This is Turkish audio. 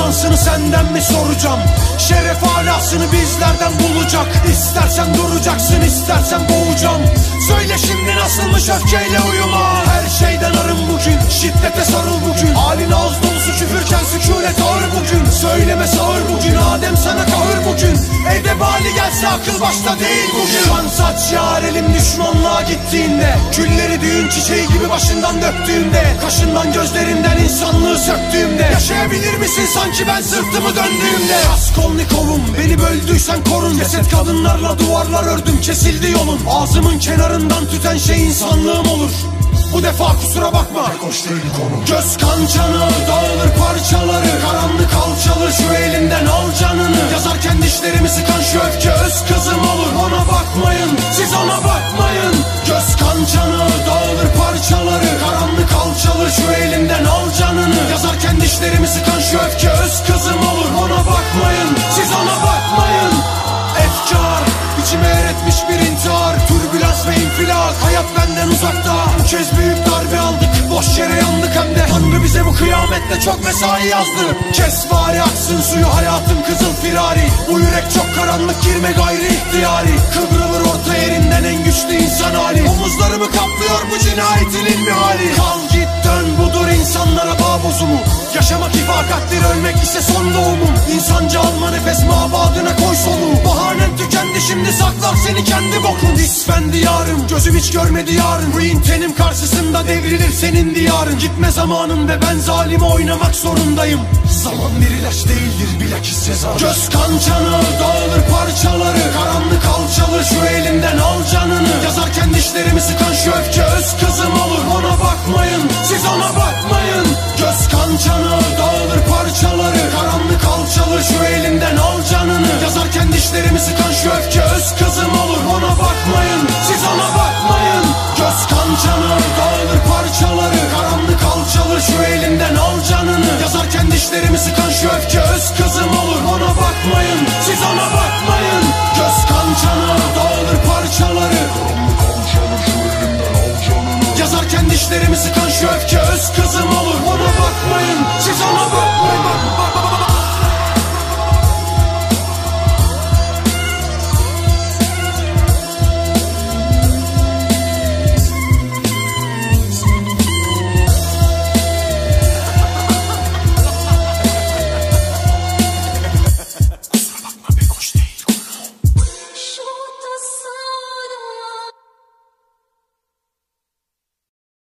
şansını senden mi soracağım? Şeref alasını bizlerden bulacak. İstersen duracaksın, istersen boğacağım. Söyle şimdi nasılmış öfkeyle uyuma? Her şeyden arın bugün, şiddete sarıl bugün. Halin ağız dolusu küfürken sükunet ağır bugün. Söyleme sağır bugün, Adem sana kahır bugün. Evde bali gelse akıl başta değil bugün. Şans aç yar elim düşmanlığa gittiğinde. Külleri düğün çiçeği gibi başından döktüğümde. Kaşından gözlerinden insanlığı söktüğümde. Yaşayabilir misin sanki ben sırtımı döndüğümde? Raskolnikov'um, beni böldüysen korun. Ceset kadınlarla duvarlar ördüm, kesildi yolun. Ağzımın kenarından tüten şey insanlığım olur. Bu defa kusura bakma, hoş değil konu. Göz kancanı dağılır parçaları. Karanlık alçalır, şu elinden al canını. Yazarken dişlerimi sıkan şu öfke öz kızım olur. Ona bakmayın, siz ona bakmayın. Göz kancanı dağılır parçaları. Karanlık alçalır, şu elinden al canını. Yazarken dişlerimi sıkan şu öfke öz kızım olur. Ona bakmayın, siz ona bakmayın. Efkar içime eretmiş bir intihar. Türbülans ve infilak, hayat benden uzakta. Bu kez büyük darbe aldık, boş yere yandık hem de. Tanrı bize bu kıyamette çok mesai yazdı. Kes bari aksın suyu hayatım kızıl firari. Bu yürek çok karanlık, girme gayri ihtiyari. Kıvrılır orta yerinden en güçlü insan hali. Omuzlarımı kaplıyor bu cinayetin ilmi hali. Kal git dön, budur insanlara bağ bozumu. Yaşamak ifakattir, ölmek ise son doğumum. İnsanca alma nefes, mabadına koy soluğu. Bahanen tükendi, şimdi saklar seni kendi bokun. İsfen diyarım, gözüm hiç görmedi yarın. Green tenim karşısında devrilir senin diyarın. Gitme zamanın ve ben zalime oynamak zorundayım. Zaman bir ilaç değildir, bilakis ceza. Göz kancanı dağılır parçaları. Karanlık alçalır, şu elimden al canını. Yazarken dişlerimi sıkan şu öfke öz kızım olur. Ona bakmayın, siz ona bakmayın. Göz kancanı dağılır parçaları. Karanlık alçalır, şu elinden al canını. Yazarken dişlerimi sıkan şu öfke öz kızım olur. Ona bakmayın, siz ona bakmayın. Göz kancanı dağılır parçaları. Karanlık alçalır, şu elinden al canını. Yazarken dişlerimi sıkan şu öfke öz kızım olur. Ona bakmayın, siz ona bakmayın. Göz kancanı dağılır parçaları. Karanlık alçalır, şu elinden al canını. Yazarken dişlerimi sıkan şu öfke öz kızım olur. Ona bakmayın, siz ona bakmayın.